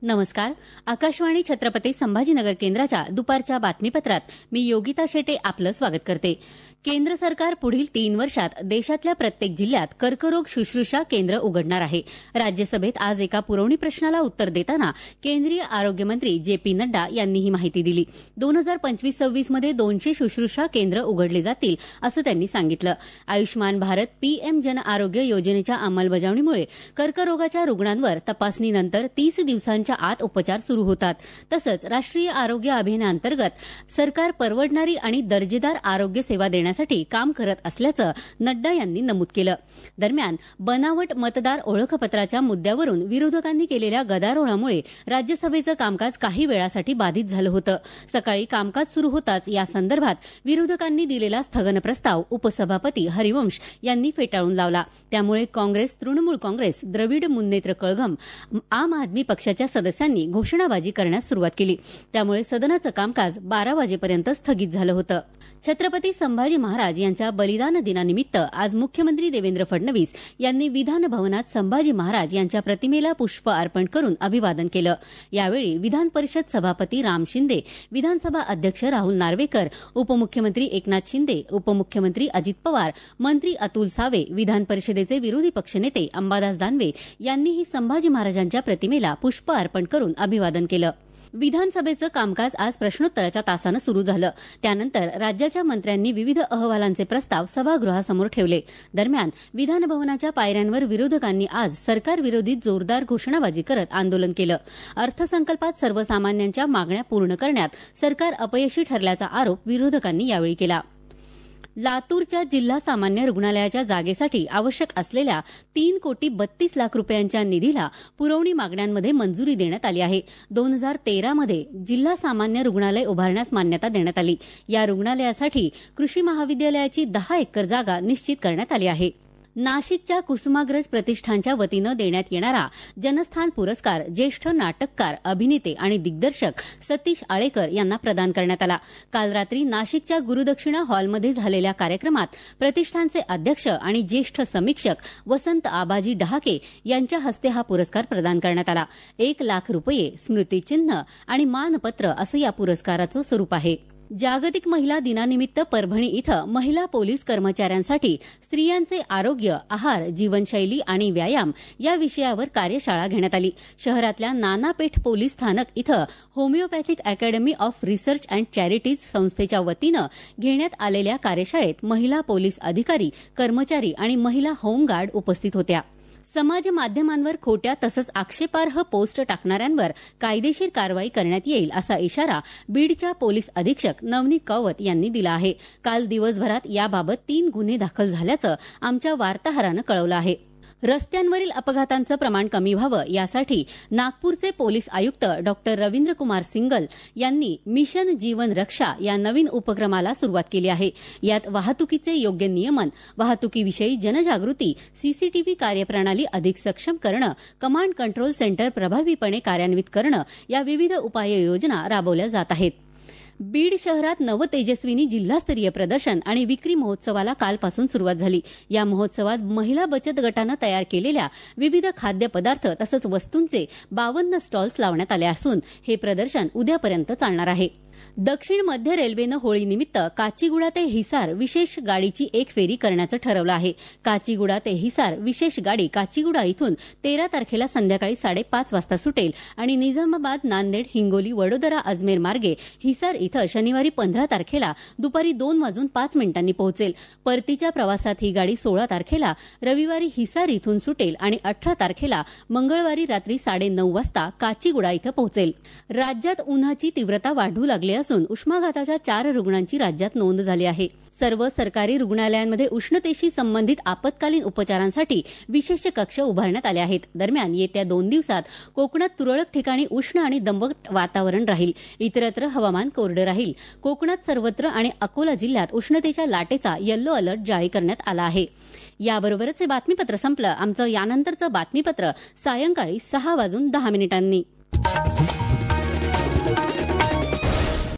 नमस्कार. आकाशवाणी छत्रपती संभाजीनगर केंद्राच्या दुपारच्या बातमीपत्रात मी योगिता शेटे आपलं स्वागत करते. केंद्र सरकार पुढील 3 वर्षात देशातल्या प्रत्येक जिल्ह्यात कर्करोग शुश्रूषा केंद्र उघडणार आहे. राज्यसभेत आज एका पुरवणी प्रश्नाला उत्तर देताना केंद्रीय आरोग्यमंत्री जे.पी. नड्डा यांनी ही माहिती दिली. 2025-26 मध्ये 200 शुश्रूषा केंद्र उघडले जातील असं त्यांनी सांगितलं. आयुष्मान भारत पीएम जन आरोग्य योजनेच्या अंमलबजावणीमुळे कर्करोगाच्या रुग्णांवर तपासणीनंतर 30 दिवसांच्या आत उपचार सुरू होतात. तसंच राष्ट्रीय आरोग्य अभियानाअंतर्गत सरकार परवडणारी आणि दर्जेदार आरोग्य सेवा देण्यासाठी काम करत असल्याचं नड्डा यांनी नमूद केलं. दरम्यान बनावट मतदार ओळखपत्राच्या मुद्द्यावरून विरोधकांनी केलेल्या गदारोळामुळे राज्यसभेचं कामकाज काही वेळासाठी बाधित झालं होतं. सकाळी कामकाज सुरू होताच या संदर्भात विरोधकांनी दिलेला स्थगन प्रस्ताव उपसभापती हरिवंश यांनी फेटाळून लावला. त्यामुळे काँग्रेस, तृणमूल काँग्रेस, द्रविड मुन्नेत्र कळघम, आम आदमी पक्षाच्या सदस्यांनी घोषणाबाजी करण्यास सुरुवात केली. त्यामुळे सदनाचं कामकाज 12 वाजेपर्यंत स्थगित झालं होतं. छत्रपती संभाजी महाराज यांच्या बलिदान दिनानिमित्त आज मुख्यमंत्री देवेंद्र फडणवीस यांनी विधान भवनात संभाजी महाराज यांच्या प्रतिमेला पुष्प अर्पण करून अभिवादन केलं. यावेळी विधान परिषद सभापती राम शिंदे, विधानसभा अध्यक्ष राहुल नार्वेकर, उपमुख्यमंत्री एकनाथ शिंदे, उपमुख्यमंत्री अजित पवार, मंत्री अतुल सावे, विधान परिषदेचे विरोधी पक्षनेते अंबादास दानवे यांनीही संभाजी महाराजांच्या प्रतिमेला पुष्प अर्पण करून अभिवादन केलं. विधानसभेचं कामकाज आज प्रश्नोत्तराच्या तासानं सुरू झालं. त्यानंतर राज्याच्या मंत्र्यांनी विविध अहवालांचे प्रस्ताव सभागृहासमोर ठेवले. दरम्यान विधानभवनाच्या पायऱ्यांवर विरोधकांनी आज सरकारविरोधी जोरदार घोषणाबाजी करत आंदोलन केलं. अर्थसंकल्पात सर्वसामान्यांच्या मागण्या पूर्ण करण्यात सरकार अपयशी ठरल्याचा आरोप विरोधकांनी यावेळी केला. लातूरच्या जिल्हा सामान्य रुग्णालयाच्या जागेसाठी आवश्यक असलेल्या 3,32,00,000 रुपयांच्या निधीला पुरवणी मागण्यांमध्ये मंजुरी देण्यात आली आहे. 2013 मध्ये जिल्हा सामान्य रुग्णालय उभारण्यास मान्यता देण्यात आली. या रुग्णालयासाठी कृषी महाविद्यालयाची 10 एकर जागा निश्चित करण्यात आली आहे. नाशिकच्या कुसुमाग्रज प्रतिष्ठानच्या वतीनं देण्यात येणारा जनस्थान पुरस्कार ज्येष्ठ नाटककार, अभिनेते आणि दिग्दर्शक सतीश आळेकर यांना प्रदान करण्यात आला. काल रात्री नाशिकच्या गुरुदक्षिणा हॉलमध्ये झालेल्या कार्यक्रमात प्रतिष्ठानचे अध्यक्ष आणि ज्येष्ठ समीक्षक वसंत आबाजी डहाके यांच्या हस्ते हा पुरस्कार प्रदान करण्यात आला. 1,00,000 रुपये, स्मृतिचिन्ह आणि मानपत्र असं या पुरस्काराचं स्वरूप आहे. जागतिक महिला दिनानिमित्त परभणी इथं महिला पोलीस कर्मचाऱ्यांसाठी स्त्रियांचे आरोग्य, आहार, जीवनशैली आणि व्यायाम या विषयावर कार्यशाळा घेण्यात आली. शहरातल्या नानापेठ पोलीस स्थानक इथं homeopathic academy of research and charities संस्थेच्या वतीनं घेण्यात आलेल्या कार्यशाळेत महिला पोलीस अधिकारी, कर्मचारी आणि महिला होमगार्ड उपस्थित होत्या. समाज माध्यमांवर खोट्या तसंच आक्षेपार्ह पोस्ट टाकणाऱ्यांवर कायदेशीर कारवाई करण्यात येईल असा इशारा बीडच्या पोलीस अधीक्षक नवनीत कावत यांनी दिला आहे. काल दिवसभरात याबाबत 3 गुन्हे दाखल झाल्याचं आमच्या वार्ताहरानं कळवलं आहे. रस्त्यांवरील अपघातांचं प्रमाण कमी व्हावं यासाठी नागपूरचे पोलीस आयुक्त डॉ. रवींद्र कुमार सिंगल यांनी मिशन जीवन रक्षा या नवीन उपक्रमाला सुरुवात केली आहे. यात वाहतुकीचे योग्य नियमन, वाहतुकीविषयी जनजागृती, सीसीटीव्ही कार्यप्रणाली अधिक सक्षम करणं, कमांड कंट्रोल सेंटर प्रभावीपणे कार्यान्वित करणं या विविध उपाययोजना राबवल्या जात आहेत. बीड शहरात नवतेजस्विनी जिल्हास्तरीय प्रदर्शन आणि विक्री महोत्सवाला कालपासून सुरुवात झाली. या महोत्सवात महिला बचत गटानं तयार केलेल्या विविध खाद्यपदार्थ तसंच वस्तूंचे 52 स्टॉल्स लावण्यात आले असून हे प्रदर्शन उद्यापर्यंत चालणार आहे. दक्षिण मध्य रेल्वेनं होळीनिमित्त काचीगुडा ते हिसार विशेष गाडीची एक फेरी करण्याचं ठरवलं आहे. काचीगुडा ते हिसार विशेष गाडी काचीगुडा इथून 13 तारखेला संध्याकाळी 5:30 वाजता सुटेल आणि निजामाबाद, नांदेड, हिंगोली, वडोदरा, अजमेर मार्गे हिसार इथं शनिवारी 15 तारखेला दुपारी 2:05 पोहोचेल. परतीच्या प्रवासात ही गाडी 16 तारखेला रविवारी हिसार इथून सुटेल आणि 18 तारखेला मंगळवारी रात्री 9:30 वाजता काचीगुडा इथं पोहोचेल. राज्यात उन्हाची तीव्रता वाढू लागली असून उष्माघाताच्या 4 रुग्णांची राज्यात नोंद झाली आहे. सर्व सरकारी रुग्णालयांमध्ये उष्णतेशी संबंधित आपत्कालीन उपचारांसाठी विशेष कक्ष उभारण्यात आले आहेत. दरम्यान येत्या 2 दिवसात कोकणात तुरळक ठिकाणी उष्ण आणि दमट वातावरण राहील. इतरत्र हवामान कोरडं राहील. कोकणात सर्वत्र आणि अकोला जिल्ह्यात उष्णतेच्या लाटेचा येलो अलर्ट जारी करण्यात आला आहे. याबरोबरच हे बातमीपत्र संपलं. आमचं यानंतरचं बातमीपत्र सायंकाळी 6:10 वाजून